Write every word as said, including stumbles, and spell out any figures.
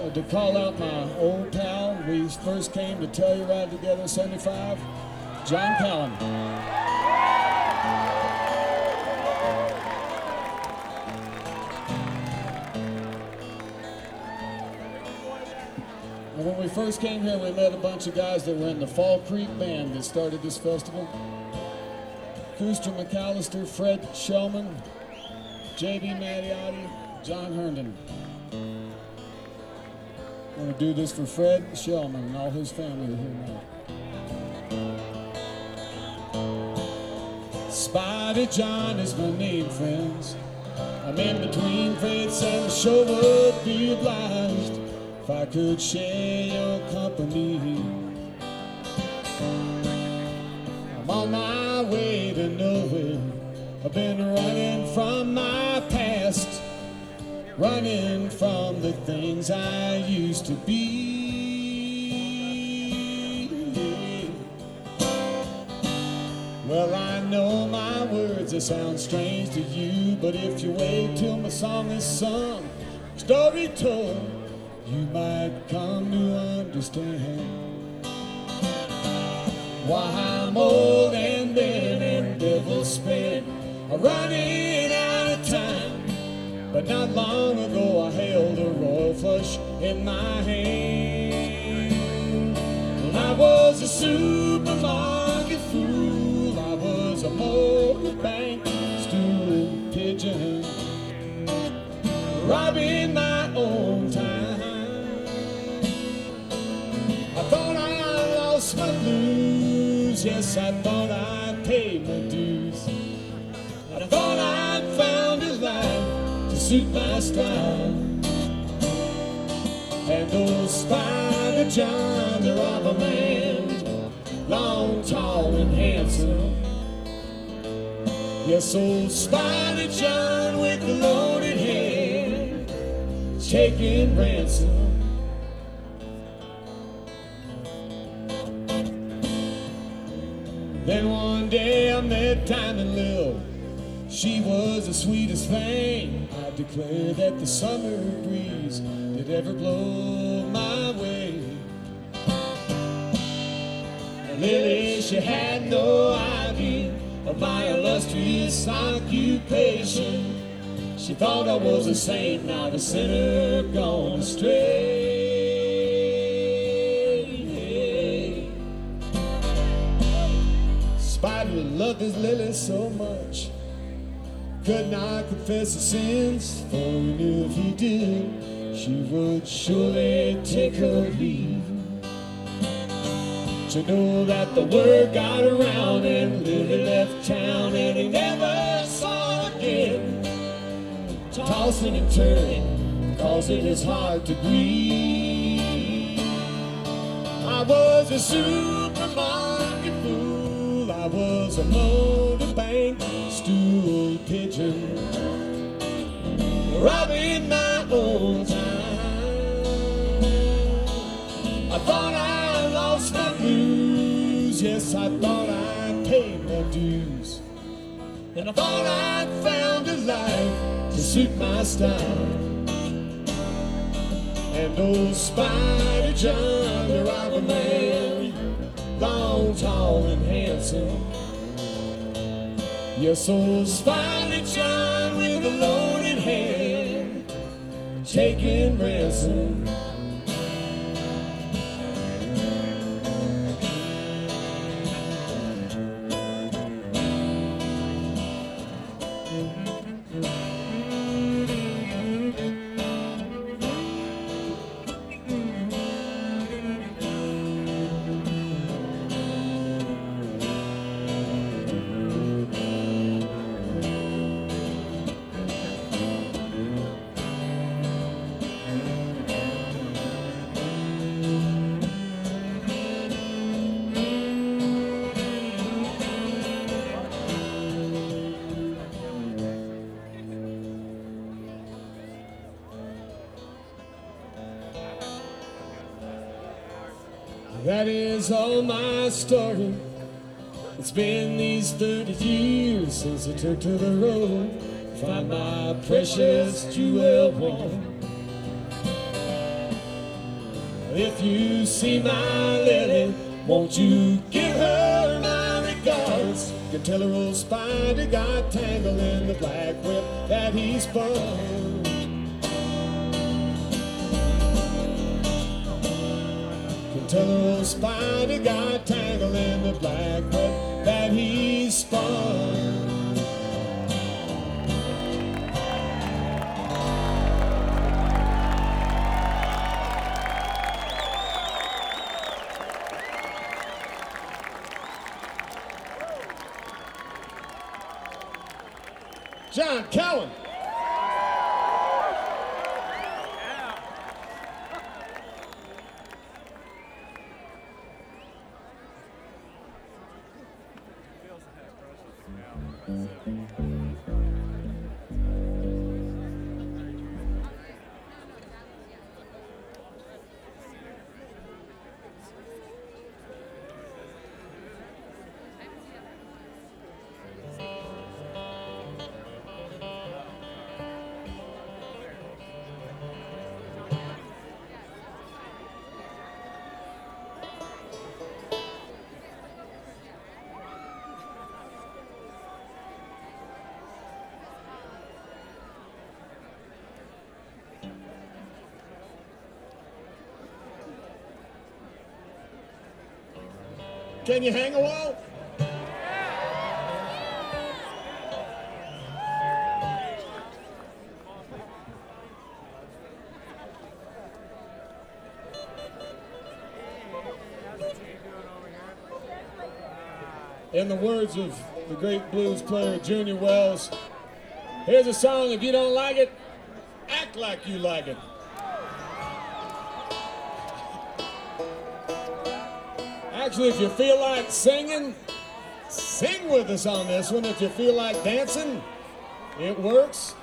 to call out my old pal. We first came to Telluride together in seventy-five, John Callan. And when we first came here, we met a bunch of guys that were in the Fall Creek Band that started this festival. Cooster McAllister, Fred Shellman, J B Mattiotti, John Herndon. I'm going to do this for Fred Shellman and all his family here now. Spider John is my name, friends. I'm in between fates and the show would be obliged if I could share your company. I'm on my way to nowhere. I've been running from my past, running from the things I used to be. Well, I know my words, they sound strange to you, but if you wait till my song is sung, story told, you might come to understand why I'm old and dead and devil spent, running out of time. But not long ago I held a royal flush in my hand. When I was a supermarket fool, I was a motor bank stool pigeon, robbing my own time. I thought I lost my blues, yes, I thought I paid my dues. I thought I'd found a life to suit my style. And old Spider John, the robber man, long, tall, and handsome. Yes, old Spider John with the loaded hand, taking ransom. Then one day I met Diamond Lil. She was the sweetest thing. I declare that the summer breeze did ever blow my way. And Lily, she had no idea of my illustrious occupation. She thought I was a saint, not a sinner gone astray. Spider loved his Lily so much, could not confess his sins, for he knew if he did, she would surely take her leave. To know that the word got around and Lily left town and he never saw her again. Tossing and turning, causing his heart to grieve. I was a supermarket fool, I was a motor bank stool pigeon, robbing my own time. I thought I lost my blues, yes, I thought I paid my dues. And I thought I'd found a life to suit my style. And old Spider John, the robber man, long, tall, and handsome. Yes, old Spider John with a loaded hand, taking ransom. That is all my story. It's been these thirty years since I took to the road, find my precious jewel one. If you see my Lily, won't you give her my regards? You can tell her old Spider got tangled in the black whip that he spun. You can tell her old Spider got tangled in the black whip that he spun. John Cowan. Can you hang a wall? In the words of the great blues player Junior Wells, here's a song, if you don't like it, act like you like it. Actually, if you feel like singing, sing with us on this one. If you feel like dancing, it works.